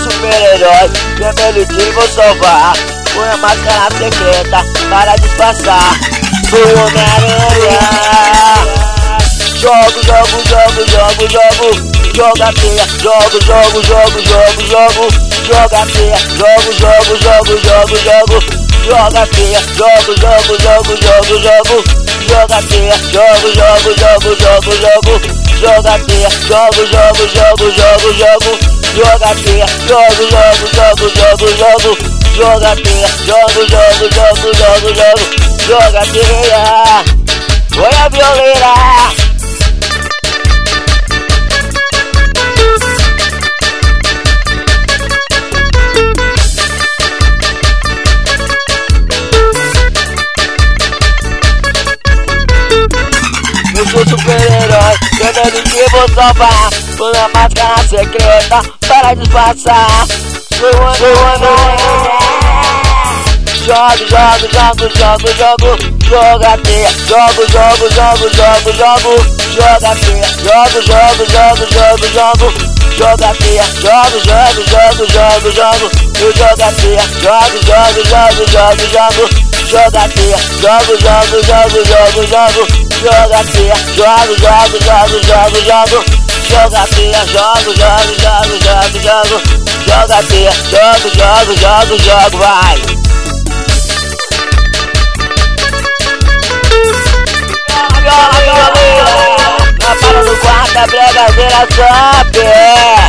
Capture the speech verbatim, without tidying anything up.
super-herói, vermelho de vou salvar. Põe a máscara secreta para disfarçar. Sou Homem-Aranha. Jogo, jogo, jogo, jogo, jogo. Joga feia, jogo, jogo, jogo, jogo, jogo. Joga feia, jogo, jogo, jogo, jogo, jogo. Joga feia, jogo, jogo, jogo, jogo, jogo. Joga feia, jogo, jogo, jogo, jogo, jogo. Joga feia, jogo, jogo, jogo, jogo, jogo. Joga feia, jogo, jogo, jogo, jogo, jogo. Joga feia, jogo, jogo, jogo, jogo, jogo. Joga feia, foi a violeira. Eu sou super-herói, vermelho que vou salvar. Põe a máscara secreta para disfarçar. Sou Homem-Aranha. Jogo, jogo, jogo, jogo, jogo. Joga teia, jogo, jogo, jogo, jogo, jogo. Joga teia, jogo, jogo, jogo, jogo, jogo. Joga teia, jogo, jogo, jogo, jogo, jogo. Eu jogo teia, jogo, jogo, jogo, jogo, jogo. Joga teia, jogo, jogo, jogo, jogo, jogo. Joga teia, jogo, jogo, jogo, jogo, jogo. Joga teia, jogo, jogo, jogo, jogo, jogo. Joga teia, jogo, jogo, jogo, jogo, vai. Joga, violeira. Na palma do quarto, a bregadeira só pé.